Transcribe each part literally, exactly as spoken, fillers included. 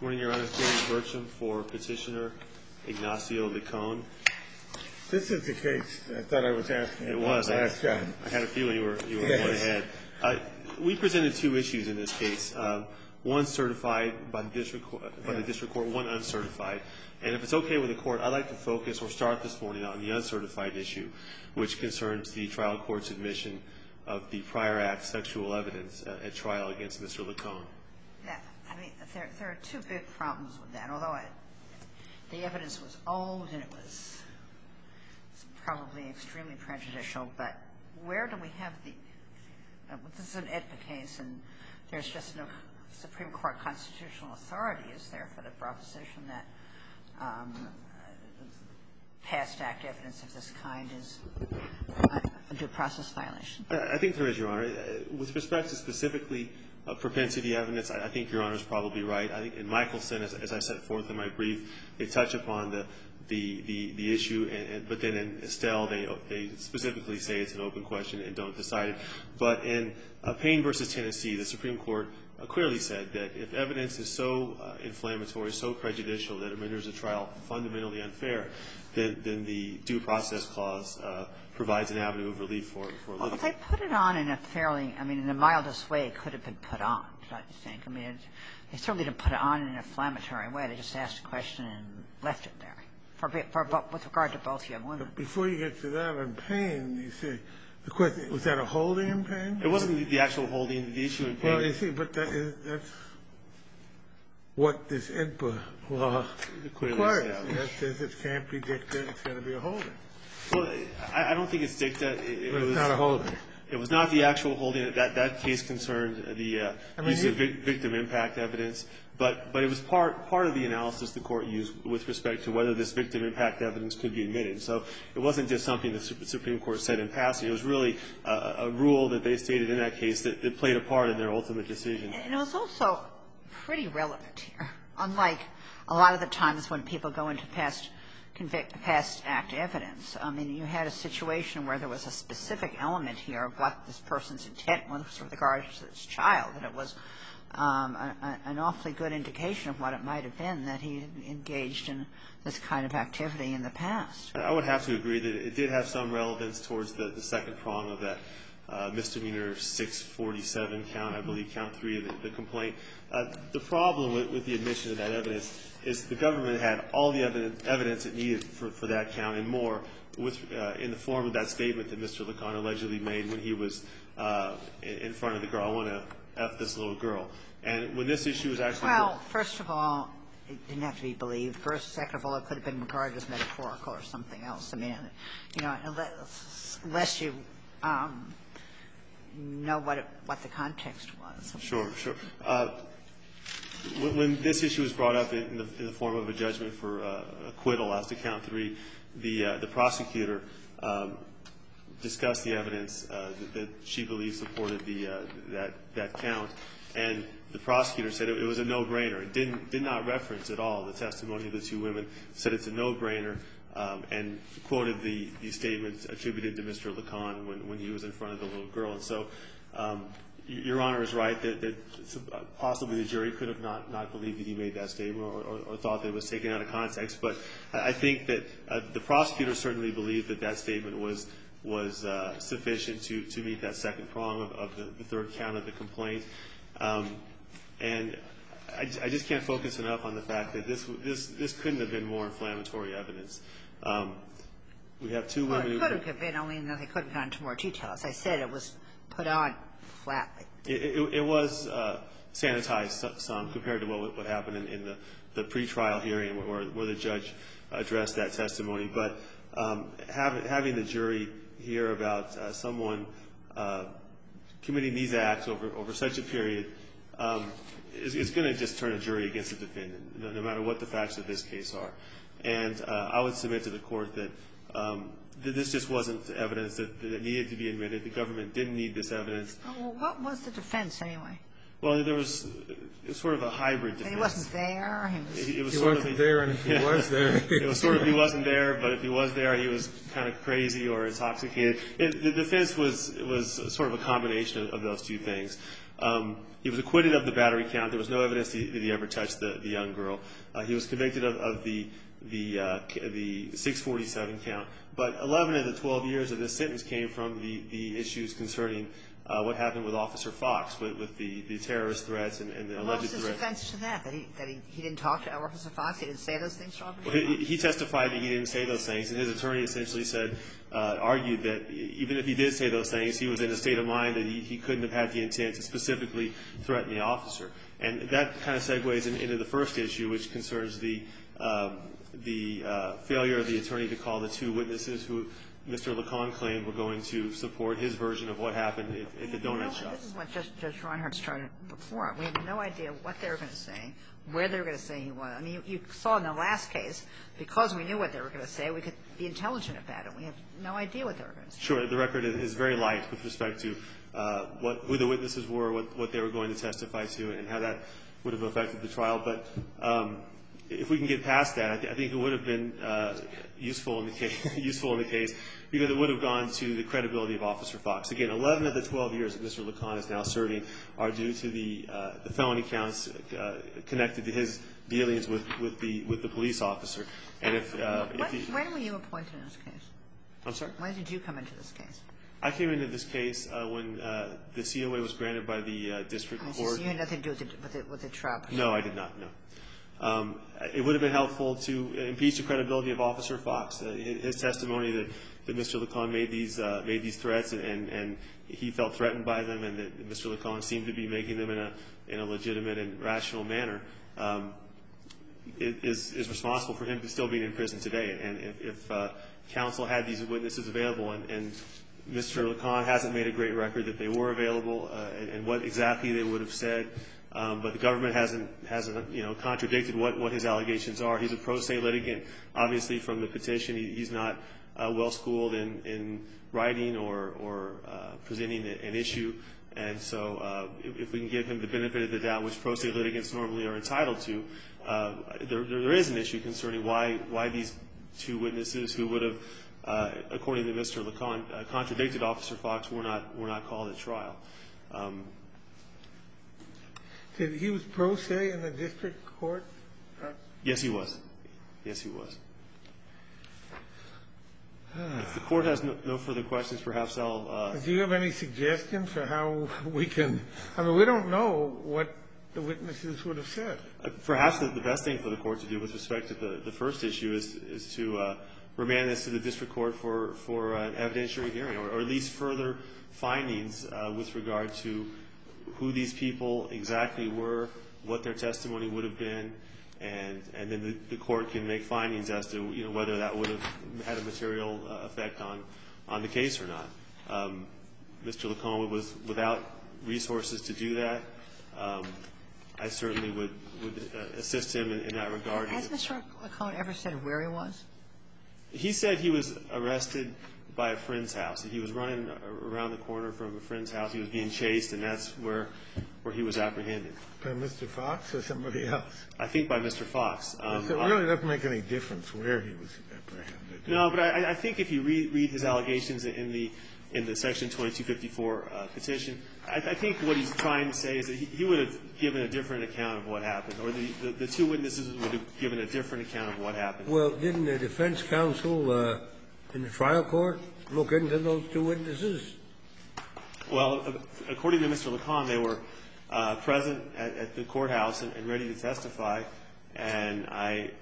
Good morning, Your Honor. James Bertram for Petitioner Ignacio Licon. This is the case I thought I was asking It about was. last I, time. I had a feeling you were, you were yes. going ahead. Uh, we presented two issues in this case, uh, one certified by the district court, by the district court, one uncertified. And if it's okay with the court, I'd like to focus or start this morning on the uncertified issue, which concerns the trial court's admission of the prior act sexual evidence uh, at trial against Mister Licon. Yeah, I mean, there, there are two big problems with that. Although it, the evidence was old and it was probably extremely prejudicial, but where do we have the uh, – this is an AEDPA case, and there's just no Supreme Court constitutional authority, is there, for the proposition that um, past act evidence of this kind is a due process violation? I think there is, Your Honor. With respect to specifically uh, propensity evidence, I, I think Your Honor is probably right. I think in Michelson, as, as I set forth in my brief, they touch upon the the the, the issue, and, and, but then in Estelle, they they specifically say it's an open question and don't decide it. But in uh, Payne versus Tennessee, the Supreme Court uh, clearly said that if evidence is so uh, inflammatory, so prejudicial that it renders a trial fundamentally unfair, then, then the due process clause uh, provides an avenue of relief for for Well, litigants. if they put it on in a fairly, I mean, in the mildest way, it could have been put on, don't you think? I mean, it, they certainly didn't put it on in an inflammatory way. They just asked a question and left it there, for, for, with regard to both young women. But before you get to that, on Payne, you say, the question, was that a holding in Payne? It wasn't the actual holding, the issue in Payne. Well, you see, but that is, that's what this AEDPA law requires. That says it can't be dicta, it's got to be a holding. Well, I, I don't think it's dicta. It, it but it's was not a holding. It was not the actual holding. That that case concerned the uh, I mean, use of vic victim impact evidence, but but it was part part of the analysis the court used with respect to whether this victim impact evidence could be admitted. So it wasn't just something the Supreme Court said in passing. It was really a, a rule that they stated in that case that, that played a part in their ultimate decision. And it was also pretty relevant here, unlike a lot of the times when people go into past convict, past act evidence. I mean, you had a situation where there was a specific element here of what this person's intent was with regard to this child, and it was um, a, a, an awfully good indication of what it might have been that he engaged in this kind of activity in the past. I would have to agree that it did have some relevance towards the, the second prong of that uh, misdemeanor six forty-seven count, I believe, count three of the, the complaint. Uh, the problem with, with the admission of that evidence is the government had all the evidence, evidence it needed for, for that count and more with, uh, in the form of that statement that Mister Licon allegedly made when he was uh, in, in front of the girl. I want to F this little girl. And when this issue was actually... Well, first of all, it didn't have to be believed. First, second of all, it could have been regarded as metaphorical or something else. I mean, you know, unless, unless you um, know what it, what the context was. Sure, sure. Uh, When, when this issue was brought up in the, in the form of a judgment for uh, acquittal as to count three, the uh, the prosecutor um, discussed the evidence uh, that, that she believed supported the uh, that that count, and the prosecutor said it, it was a no-brainer. It didn't did not reference at all the testimony of the two women. Said it's a no-brainer, um, and quoted the the statements attributed to Mister Licon when when he was in front of the little girl, and so. Um, Your Honor is right that, that possibly the jury could have not, not believed that he made that statement or, or, or thought that it was taken out of context. But I think that uh, the prosecutor certainly believed that that statement was was uh, sufficient to, to meet that second prong of, of the, the third count of the complaint. Um, and I, I just can't focus enough on the fact that this this this couldn't have been more inflammatory evidence. Um, we have two women. Well, it could have been, only that they couldn't have gone into more detail. As I said, it was put on flatly. It, it, it was uh, sanitized some compared to what, what happened in, in the, the pretrial hearing where, where the judge addressed that testimony. But um, having, having the jury hear about uh, someone uh, committing these acts over, over such a period um, is, is going to just turn a jury against the defendant, no, no matter what the facts of this case are. And uh, I would submit to the court that um, this just wasn't evidence that, that needed to be admitted. The government didn't need this evidence. Well, what was the defense, anyway? Well, there was sort of a hybrid defense. And he wasn't there? He, was, it, it was he sort wasn't of, there, and if he was there... it was sort of he wasn't there, but if he was there, he was kind of crazy or intoxicated. It, the defense was, was sort of a combination of, of those two things. Um, he was acquitted of the battery count. There was no evidence that he, that he ever touched the, the young girl. Uh, he was convicted of, of the the uh, the six forty-seven count. But eleven of the twelve years of this sentence came from the, the issues concerning uh, what happened with Officer Fox, with, with the, the terrorist threats and, and the Well, alleged what's his threats. defense to that? That he that he, he didn't talk to Officer Fox? He didn't say those things to Officer Well, he, Fox? he testified that he didn't say those things, and his attorney essentially said, uh, argued that even if he did say those things, he was in a state of mind that he, he couldn't have had the intent to specifically threaten the officer. And that kind of segues in, into the first issue, which concerns the um, the uh, failure of the attorney to call the two witnesses who Mister Lacan claimed were going to support his version of what happened at, at the donut no, shop. This is what Judge, Judge Reinhardt started before. We had no idea what they were going to say, where they were going to say he was. I mean, you, you saw in the last case, because we knew what they were going to say, we could be intelligent about it. We have no idea what they were going to say. Sure. The record is, is very light with respect to uh, what, who the witnesses were, what, what they were going to testify to, and how that would have affected the trial. But um, if we can get past that, I, th- I think it would have been uh, useful in the case, useful in the case, because it would have gone to the credibility of Officer Fox. Again, eleven of the twelve years that Mister Lacan is now serving are due to the, uh, the felony counts uh, connected to his dealings with, with the with the police officer. And if, uh, When, if he, when were you appointed in this case? I'm sorry. When did you come into this case? I came into this case uh, when uh, the C O A was granted by the uh, district I see. court. So you had nothing to do with the, with the, with the trial. No, I did not. No. Um, it would have been helpful to impeach the credibility of Officer Fox. Uh, his testimony that, that Mister Lacan made these uh, made these threats and, and he felt threatened by them, and that Mister Lacan seemed to be making them in a in a legitimate and rational manner, um, is is responsible for him still being in prison today. And if, if uh, counsel had these witnesses available, and, and Mister Lacan hasn't made a great record that they were available, uh, and, and what exactly they would have said. Um, but the government hasn't, hasn't, you know, contradicted what, what his allegations are. He's a pro se litigant. Obviously, from the petition, he, he's not uh, well schooled in, in writing or, or uh, presenting an issue. And so, uh, if, if we can give him the benefit of the doubt, which pro se litigants normally are entitled to, uh, there, there is an issue concerning why, why these two witnesses who would have, uh, according to Mister Lacan, uh, contradicted Officer Fox were not, were not called at trial. Um, Did he was pro se in the district court? Yes, he was. Yes, he was. If the court has no, no further questions, perhaps I'll. Uh, Do you have any suggestions for how we can? I mean, we don't know what the witnesses would have said. Perhaps the, the best thing for the court to do with respect to the, the first issue is is to uh, remand this to the district court for for an evidentiary hearing, or, or at least further findings uh, with regard to who these people exactly were, what their testimony would have been, and and then the, the court can make findings as to, you know, whether that would have had a material uh, effect on on the case or not. Um, Mister Lacan was without resources to do that. Um, I certainly would would uh, assist him in, in that regard. Has Mister Lacan ever said where he was? He said he was arrested by a friend's house. He was running around the corner from a friend's house. He was being chased, and that's where where he was apprehended. By Mister Fox or somebody else? I think by Mister Fox. Um, So it really doesn't make any difference where he was apprehended. No, but I, I think if you read, read his allegations in the in the Section twenty-two fifty-four uh, petition, I, I think what he's trying to say is that he, he would have given a different account of what happened, or the, the, the two witnesses would have given a different account of what happened. Well, didn't the defense counsel uh, in the trial court look into those two witnesses? Well, according to Mister Lacan, they were uh, present at, at the courthouse and, and ready to testify, and I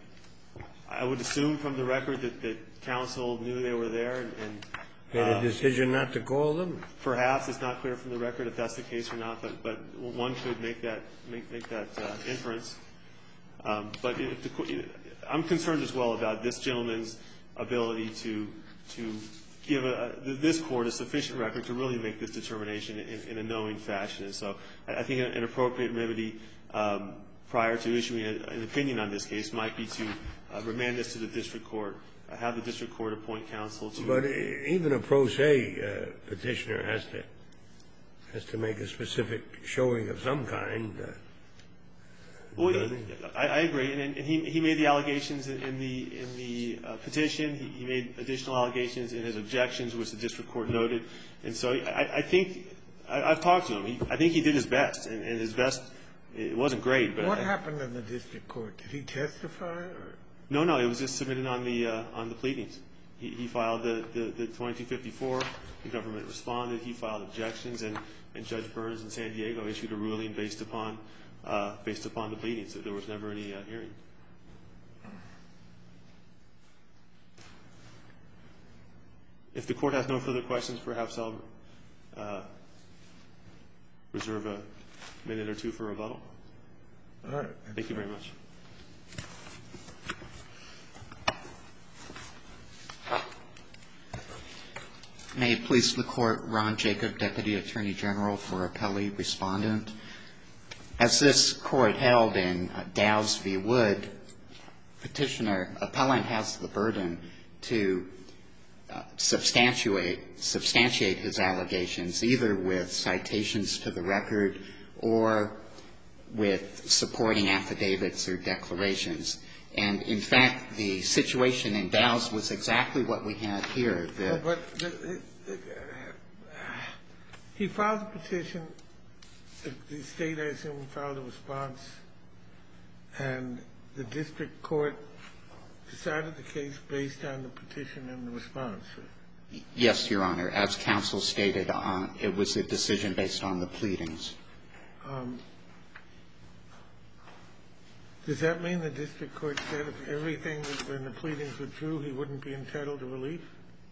I would assume from the record that, that counsel knew they were there, and, and Made a decision not to call them? perhaps it's not clear from the record if that's the case or not, but, but one could make that make, make that uh, inference. Um, but if the, I'm concerned as well about this gentleman's ability to to give a, this court a sufficient record to really make this determination in, in a knowing fashion. And so I think an appropriate remedy um, prior to issuing a, an opinion on this case might be to uh, remand this to the district court, uh, have the district court appoint counsel to. But even a pro se uh, petitioner has to has to make a specific showing of some kind. Uh, Well, I, I agree, and, and he he made the allegations in, in the in the uh, petition. He, he made additional allegations in his objections, which the district court noted. And so I, I think I, I've talked to him. He, I think he did his best, and, and his best, it wasn't great. But what I, happened in the district court? Did he testify? Or? No, no, it was just submitted on the uh, on the pleadings. He, he filed the, the, the twenty-two fifty-four. The government responded. He filed objections, and, and Judge Burns in San Diego issued a ruling based upon uh, based upon the pleadings. So there was never any uh, hearing. If the court has no further questions, perhaps I'll uh, reserve a minute or two for rebuttal. All right. Thank you very much. May it please the Court, Ron Jacob, Deputy Attorney General for Appellee Respondent. As this Court held in uh, Dow's v. Wood, petitioner, appellant has the burden to uh, substantiate, substantiate his allegations either with citations to the record or with supporting affidavits or declarations. And, in fact, the situation in Dow's was exactly what we had here. The But the, the, the, he filed a petition. The State, I assume, filed a response, and the district court decided the case based on the petition and the response. Yes, Your Honor. As counsel stated, uh, it was a decision based on the pleadings. Um, Does that mean the district court said if everything in the pleadings were true, he wouldn't be entitled to relief?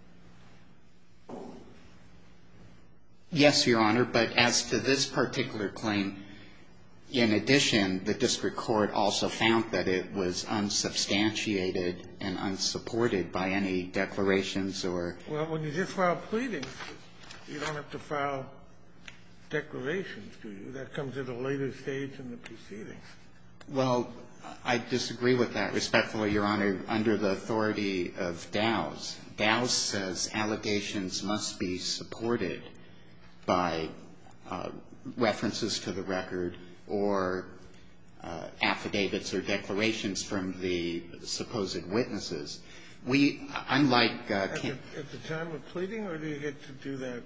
Yes, Your Honor, but as to this particular claim, in addition, the district court also found that it was unsubstantiated and unsupported by any declarations or... Well, when you just file pleadings, you don't have to file declarations, do you? That comes at a later stage in the proceedings. Well, I disagree with that respectfully, Your Honor, under the authority of Dow's. Dow's says allegations must be supported by uh, references to the record or uh, affidavits or declarations from the supposed witnesses. We, unlike... Uh, at, the, at the time of pleading, or do you get to do that?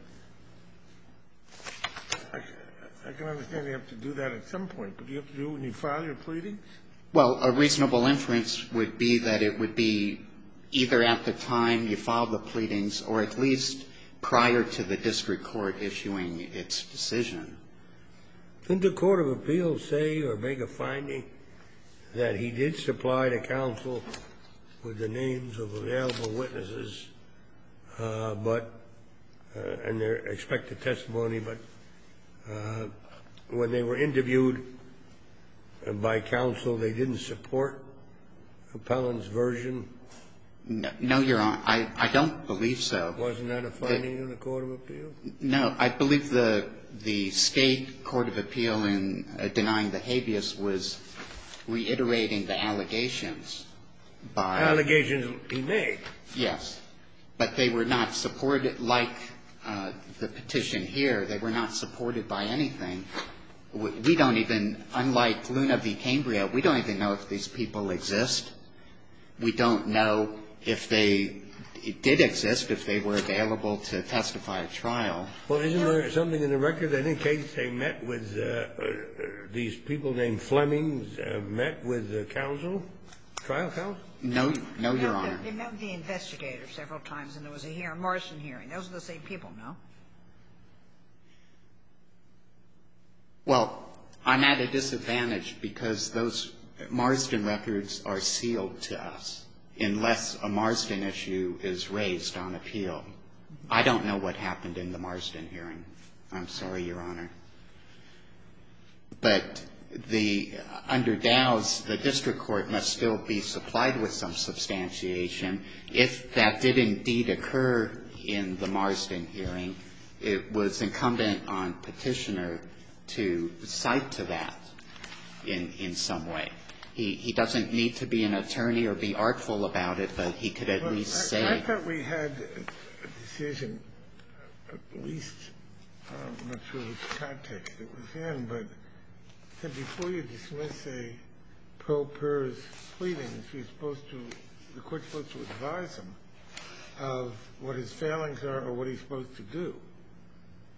I, I can understand you have to do that at some point, but do you have to do it when you file your pleadings? Well, a reasonable inference would be that it would be either at the time you filed the pleadings or at least prior to the district court issuing its decision. Didn't the Court of Appeals say or make a finding that he did supply to counsel with the names of available witnesses, uh, but uh, and their expected testimony, but uh, when they were interviewed by counsel, they didn't support appellant's version? No, no, Your Honor, I, I don't believe so. Wasn't that a finding the, of the Court of Appeals? No, I believe the the State Court of Appeal in uh, denying the habeas was reiterating the allegations by... Allegations he made. Yes. But they were not supported, like uh, the petition here, they were not supported by anything. We, we don't even, unlike Luna v. Cambria, we don't even know if these people exist. We don't know if they it did exist, if they were available to testify at trial. Well, isn't there something in the record that indicates they met with uh, uh, these people named Fleming, uh, met with the counsel, trial counsel? No, no, Your no, Honor. They met with the investigator several times, and there was a hearing, Morrison hearing. Those are the same people, no? Well, I'm at a disadvantage because those Marsden records are sealed to us unless a Marsden issue is raised on appeal. I don't know what happened in the Marsden hearing. I'm sorry, Your Honor. But the under Dow's, the district court must still be supplied with some substantiation. If that did indeed occur in the Marsden hearing, it was incumbent on petitioner to cite to that in, in some way. He, he doesn't need to be an attorney or be artful about it, but he could at well, least I, say. I thought we had a decision, at least, I'm not sure which context it was in, but said before you dismiss a pro pers pleadings, you're supposed to, the court's supposed to advise him of what his failings are or what he's supposed to do.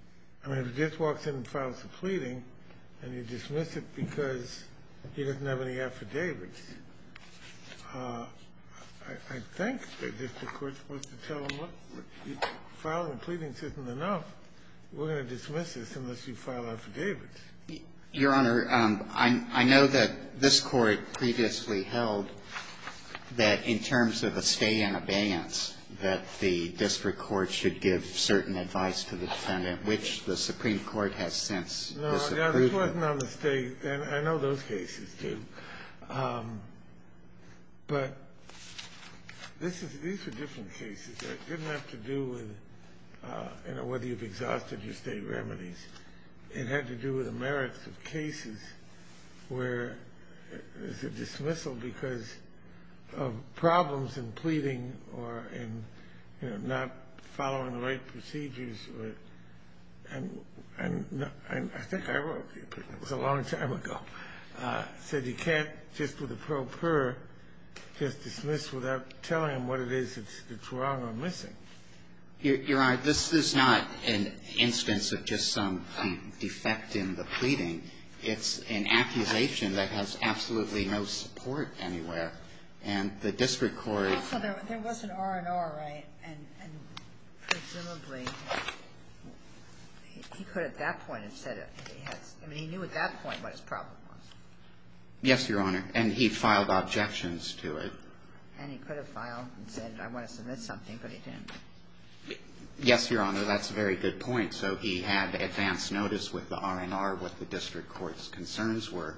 I mean, if he just walks in and files a pleading and you dismiss it because he doesn't have any affidavits, uh, I, I think the district court's supposed to tell him, look, filing pleadings isn't enough. We're going to dismiss this unless you file affidavits. Your Honor, um, I, I know that this Court previously held that in terms of a stay in abeyance, that the district court should give certain advice to the defendant, which the Supreme Court has since no, disapproved. No, this wasn't on the stay, and I know those cases, too. Um, but this is, these are different cases. It didn't have to do with, uh, you know, whether you've exhausted your state remedies. It had to do with the merits of cases where there's a dismissal because of problems in pleading or in, you know, not following the right procedures. Or, and, and, and I think I wrote, it was a long time ago, uh, said you can't just with a pro per just dismiss without telling them what it is that's, that's wrong or missing. Your, Your Honor, this is not an instance of just some defect in the pleading. It's an accusation that has absolutely no support anywhere. And the district court. Also, there, there was an R and R, right? And, and presumably, he, he could at that point have said it. He has, I mean, he knew at that point what his problem was. Yes, Your Honor. And he filed objections to it. And he could have filed and said, I want to submit something, but he didn't. Yes, Your Honor. That's a very good point. So he had advance notice with the R and R what the district court's concerns were.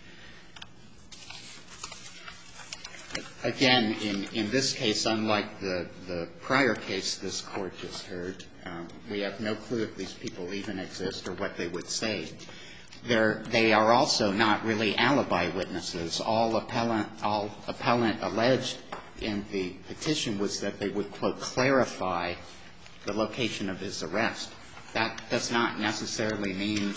Again, in, in this case, unlike the, the prior case this Court just heard, um, we have no clue if these people even exist or what they would say. They're, they are also not really alibi witnesses. All appellant, all appellant alleged in the petition was that they would, quote, clarify the location of his arrest. That does not necessarily mean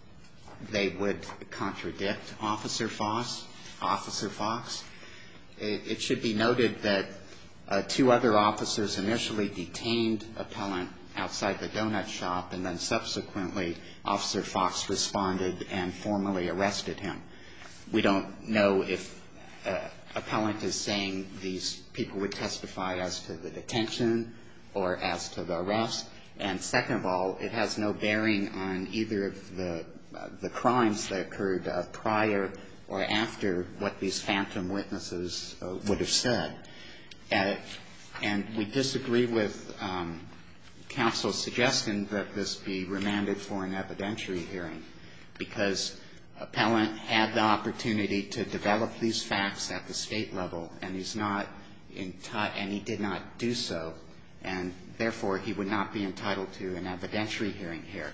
they would contradict Officer Fox. Officer Fox. It, it should be noted that uh, two other officers initially detained appellant outside the donut shop, and then subsequently Officer Fox responded and formally arrested him. We don't know if uh, appellant is saying these people would testify as to the detention or as to the arrest. And second of all, it has no bearing on either of the uh, the crimes that occurred uh, prior or after what these phantom witnesses uh, would have said. Uh, and we disagree with um, counsel's suggestion that this be remanded for an evidentiary hearing, because appellant had the opportunity to develop these facts at the state level, and he's not enti- and he did not do so, and therefore he would not be entitled to an evidentiary hearing here.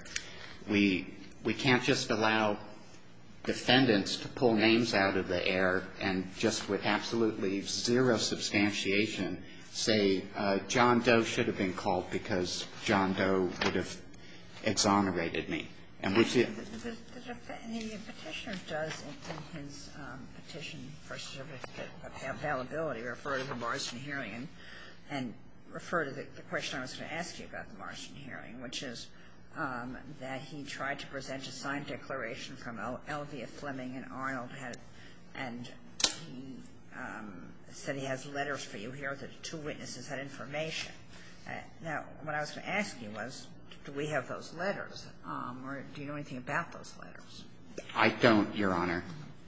We we can't just allow defendants to pull names out of the air and just with absolutely zero substantiation say uh, John Doe should have been called because John Doe would have exonerated me. And which it, the, the, the, the petitioner does in, in his um, petition for certificate of availability refer to the Marston hearing and, and refer to the, the question I was going to ask you about the Marston hearing, which is Um, that he tried to present a signed declaration from El- Elvia Fleming and Arnold, had, and he um, said he has letters for you here that two witnesses had information. Uh, now, what I was going to ask you was, do we have those letters, um, or do you know anything about those letters? I don't, Your Honor.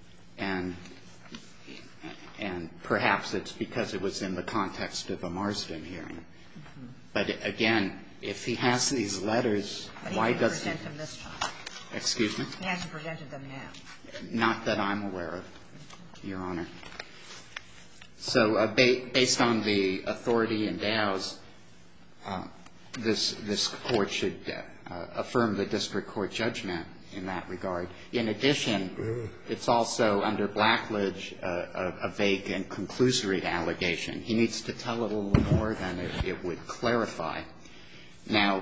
And and perhaps it's because it was in the context of a Marsden hearing. Mm-hmm. But again, if he has these letters, but he why didn't does he? present them this time. Excuse me? He hasn't presented them now. Not that I'm aware of, Your Honor. So uh, ba- based on the authority in Dow's, uh, this this court should uh, affirm the district court judgment in that regard. In addition, it's also under Blackledge uh, a, a vague and conclusory allegation. He needs to tell a little more than it, it would clarify. Now,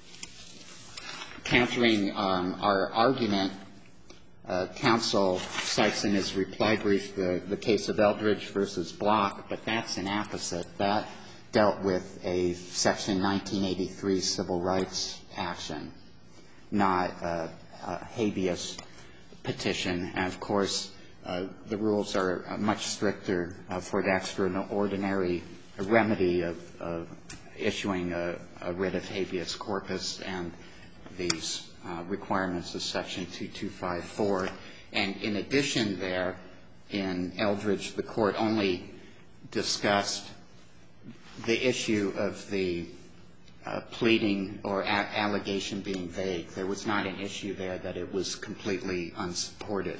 countering um, our argument, uh, counsel cites in his reply brief the, the case of Eldridge versus Block, but that's an opposite. That dealt with a Section nineteen eighty-three civil rights action. not a, a habeas petition. And, of course, uh, the rules are much stricter uh, for the extraordinary remedy of, of issuing a, a writ of habeas corpus and these uh, requirements of Section two two five four. And in addition there, in Eldridge, the Court only discussed the issue of the uh, pleading or a- allegation being vague. There was not an issue there that it was completely unsupported.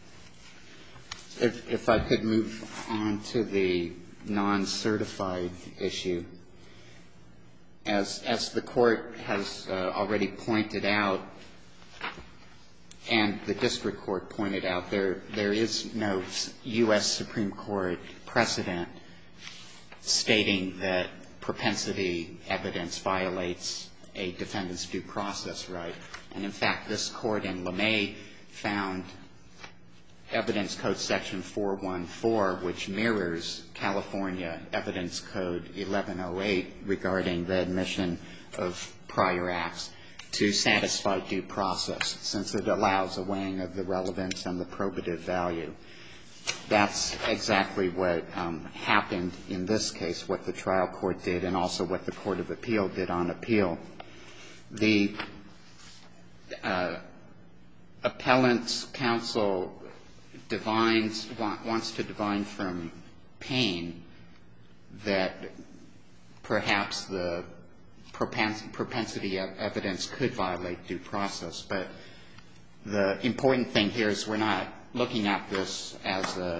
If, if I could move on to the non-certified issue. As, as the Court has uh, already pointed out, and the district court pointed out, there, there is no U S Supreme Court precedent stating that propensity evidence violates a defendant's due process right. And, in fact, this Court in LeMay found Evidence Code Section four one four, which mirrors California Evidence Code eleven oh eight regarding the admission of prior acts, to satisfy due process, since it allows a weighing of the relevance and the probative value. That's exactly what um, happened in this case, what the trial court did, and also what the Court of Appeal did on appeal. The uh, appellant's counsel divines, want, wants to divine from Payne that perhaps the propensity evidence could violate due process. But the important thing here is we're not looking at this as a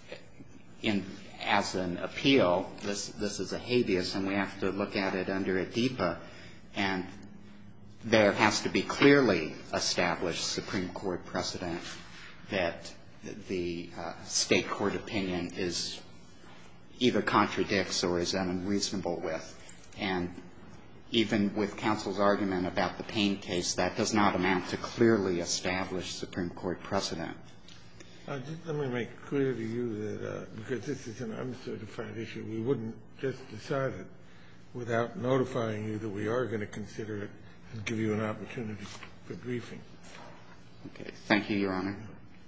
in as an appeal. This this is a habeas, and we have to look at it under a D E P A, and there has to be clearly established Supreme Court precedent that the uh, state court opinion is either contradicts or is unreasonable with. And even with counsel's argument about the Payne case, that does not amount to clearly established Supreme Court precedent. Uh, just let me make clear to you that, uh, because this is an uncertified issue, we wouldn't just decide it without notifying you that we are going to consider it and give you an opportunity for briefing. Okay. Thank you, Your Honor.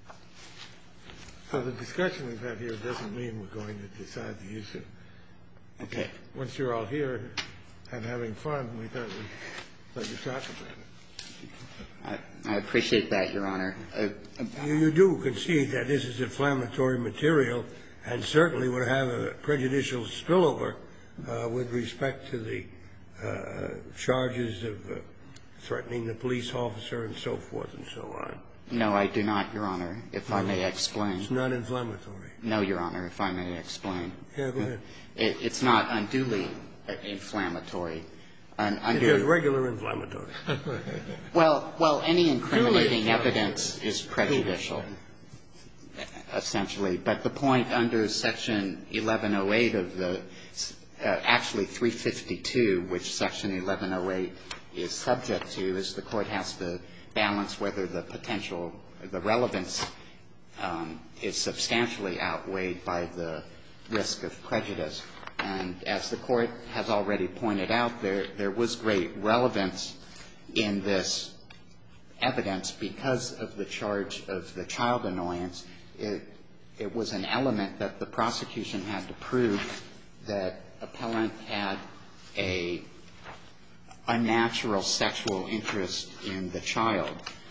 So the discussion we've had here doesn't mean we're going to decide the issue. Okay. Once you're all here and having fun, we thought we'd let you talk about it. I, I appreciate that, Your Honor. Uh, You, you do concede that this is inflammatory material and certainly would have a prejudicial spillover uh, with respect to the uh, charges of uh, threatening the police officer and so forth and so on. No, I do not, Your Honor, if I may explain. It's not inflammatory. No, Your Honor, if I may explain. Yeah, go ahead. It, it's not unduly inflammatory. Un, under, It is regular inflammatory. well, well, any incriminating evidence is prejudicial, essentially. But the point under Section eleven oh eight of the, uh, actually three fifty-two, which Section eleven oh eight is subject to, is the court has to balance whether the potential, the relevance um, is substantially outweighed by the risk of prejudice. And as the Court has already pointed out, there, there was great relevance in this evidence because of the charge of the child annoyance. It, it was an element that the prosecution had to prove that appellant had a unnatural sexual interest in the child.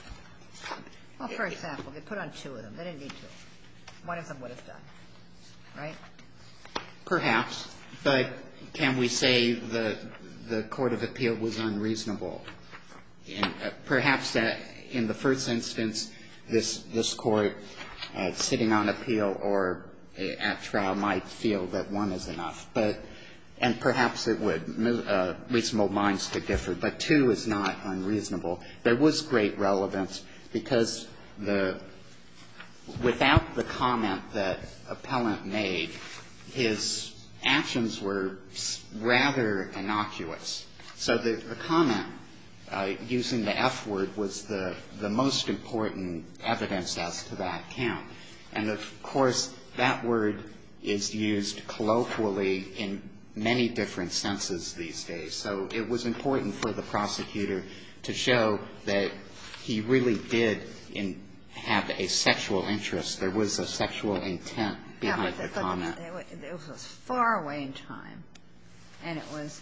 Well, for example, they put on two of them. They didn't need two. One of them would have done, right? Perhaps. But can we say the the Court of Appeal was unreasonable? In, uh, perhaps that in the first instance, this this Court, uh, sitting on appeal or at trial, might feel that one is enough. But and perhaps it would. Uh, reasonable minds could differ. But two is not unreasonable. There was great relevance because the without the comment that appellant made, his actions were rather innocuous. So the, the comment uh, using the F word was the, the most important evidence as to that count. And, of course, that word is used colloquially in many different senses these days. So it was important for the prosecutor to show that he really did in, have a sexual interest. There was a sexual intent behind yeah, but the comment. It, it was far away in time, and it was,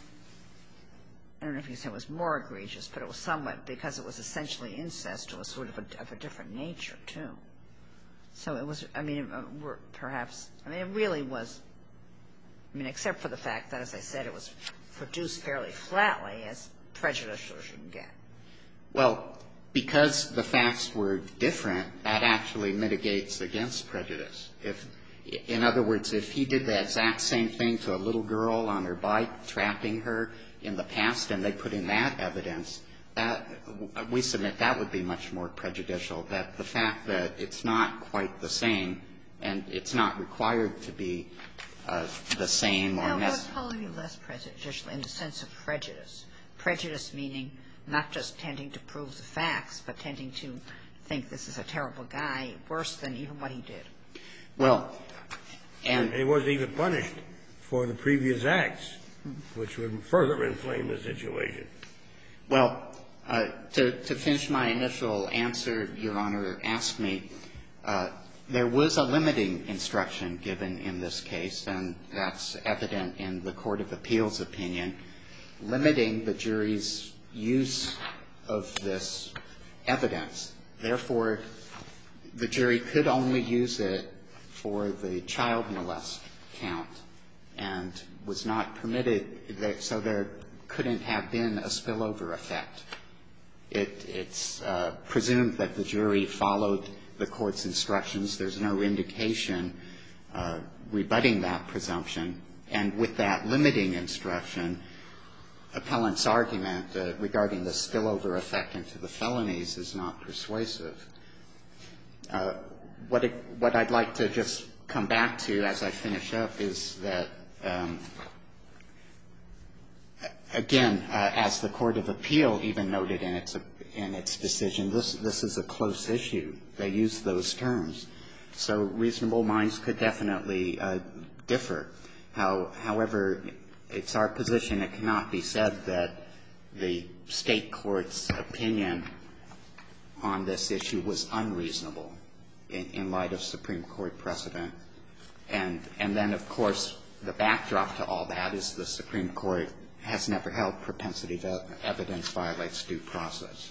I don't know if you said it was more egregious, but it was somewhat, because it was essentially incest, it was sort of a, of a different nature, too. So it was, I mean, uh, perhaps, I mean, it really was, I mean, except for the fact that, as I said, it was produced fairly flatly, as prejudicial as you can get. Well, because the facts were different, that actually mitigates against prejudice. If, in other words, if he did the exact same thing to a little girl on her bike, trapping her in the past, and they put in that evidence, that we submit that would be much more prejudicial, that the fact that it's not quite the same and it's not required to be uh, the same or No, it would necessary. probably be less prejudicial in the sense of prejudice. Prejudice meaning not just tending to prove the facts, but tending to think this is a terrible guy, worse than even what he did. Well, and he wasn't even punished for the previous acts, which would further inflame the situation. Well, uh, to, to finish my initial answer, Your Honor asked me, uh, there was a limiting instruction given in this case, and that's evident in the Court of Appeals opinion, limiting the jury's use of this evidence. Therefore, the jury could only use it for the child molest count and was not permitted, so there couldn't have been a spillover effect. It, it's uh, presumed that the jury followed the court's instructions. There's no indication uh, rebutting that presumption. And with that limiting instruction, appellant's argument uh, regarding the spillover effect into the felonies is not persuasive. Uh, what, it, what I'd like to just come back to as I finish up is that, um, again, uh, as the Court of Appeal even noted in its, in its decision, this, this is a close issue. They use those terms. So reasonable minds could definitely uh, differ. How, however, it's our position it cannot be said that the state court's opinion on this issue was unreasonable in, in light of Supreme Court precedent. And, and then, of course, the backdrop to all that is the Supreme Court has never held propensity evidence violates due process.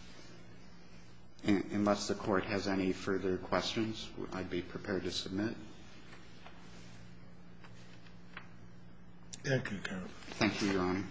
And, unless the Court has any further questions, I'd be prepared to submit. Thank you, Counsel. Thank you, Your Honor.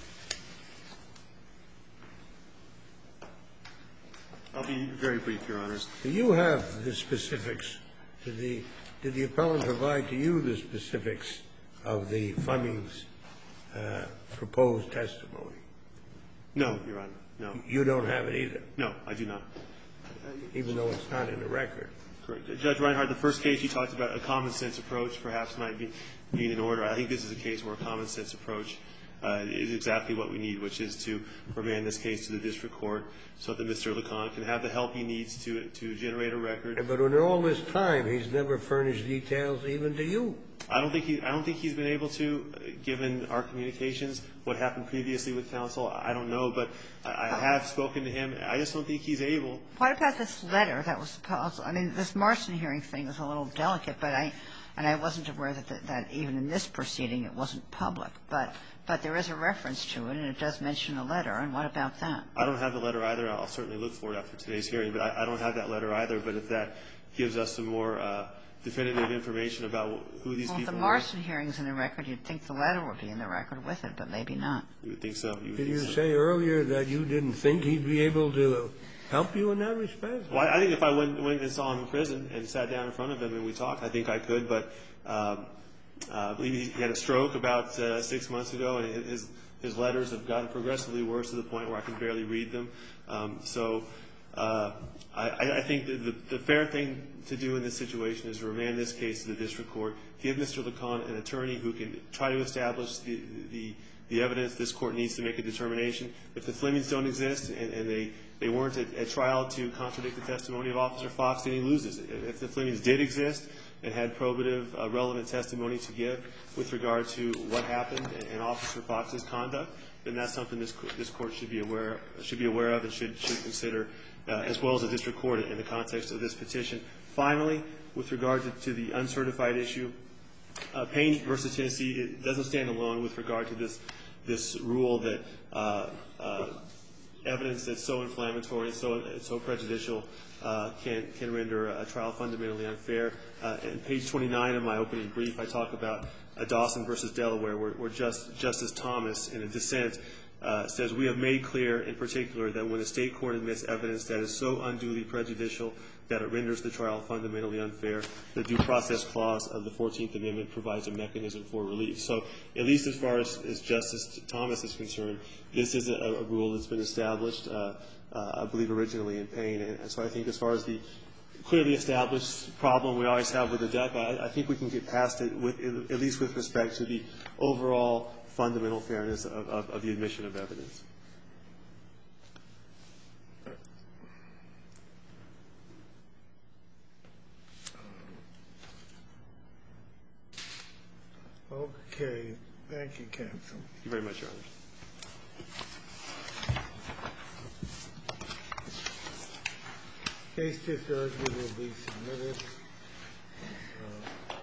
I'll be very brief, Your Honors. Do you have the specifics? Did the, did the appellant provide to you the specifics of the Fleming's uh, proposed testimony? No, Your Honor, no. You don't have it either? No, I do not. Even though it's not in the record? Correct. Judge Reinhardt, the first case you talked about, a common sense approach perhaps might be being in order. I think this is a case where a common sense approach uh, is exactly what we need, which is to remand this case to the district court so that Mister LeCon can have the help he needs to to generate a record. But in all this time, he's never furnished details even to you. I don't think he. I don't think he's been able to, uh, given our communications. What happened previously with counsel, I don't know, but I, I have spoken to him. I just don't think he's able. What about this letter that was supposed? I mean, this Marston hearing thing is a little delicate, but I, and I wasn't aware that that, that even in this proceeding it wasn't public. But but there is a reference to it, and it does mention a letter. And what about that? I don't have the letter either. I'll certainly look for it after today's hearing, but I, I don't have that letter either. But if that gives us some more uh, definitive information about who these well, people the were. Marston hearing's in the record. You'd think the letter would be in the record with it, but maybe not. You would think so. You would Did think you so. say earlier that you didn't think he'd be able to help you in that respect? Well, I think if I went, went and saw him in prison and sat down in front of him and we talked, I think I could. But um, uh, I believe he had a stroke about uh, six months ago, and his his letters have gotten progressively worse to the point where I can barely read them. Um, so uh, I, I think that the, the fair thing to do in this situation is to remand this case to the district court, give Mister LeCon an attorney who can try to establish the, the, the evidence. This court needs to make a determination. If the Flemings don't exist and, and they, they weren't at, at trial to contradict the testimony of Officer Fox, then he loses. If the Flemings did exist and had probative, uh, relevant testimony to give with regard to what happened in Officer Fox's conduct, then that's something this this court should be aware should be aware of and should should consider, uh, as well as the district court in the context of this petition. Finally, with regard to, to the uncertified issue, uh, Payne versus Tennessee, it doesn't stand alone with regard to this this rule that uh, uh, evidence that's so inflammatory and so so prejudicial uh, can can render a trial fundamentally unfair. Uh, in page twenty-nine of my opening brief, I talk about uh, Dawson versus Delaware, where, where just, Justice Thomas, in a dissent, uh, says, we have made clear in particular that when a state court admits evidence that is so unduly prejudicial that it renders the trial fundamentally unfair, the due process clause of the fourteenth Amendment provides a mechanism for relief. So at least as far as, as Justice Thomas is concerned, this is a, a rule that's been established, uh, uh, I believe, originally in Payne. And, and so I think as far as the clearly established problem we always have with the D E C, I, I think we can get past it, with, at least with respect to the overall fundamental fairness of, of, of the admission of evidence. Okay. Thank you, counsel. Thank you very much, Your Honor. Case just argued will be submitted.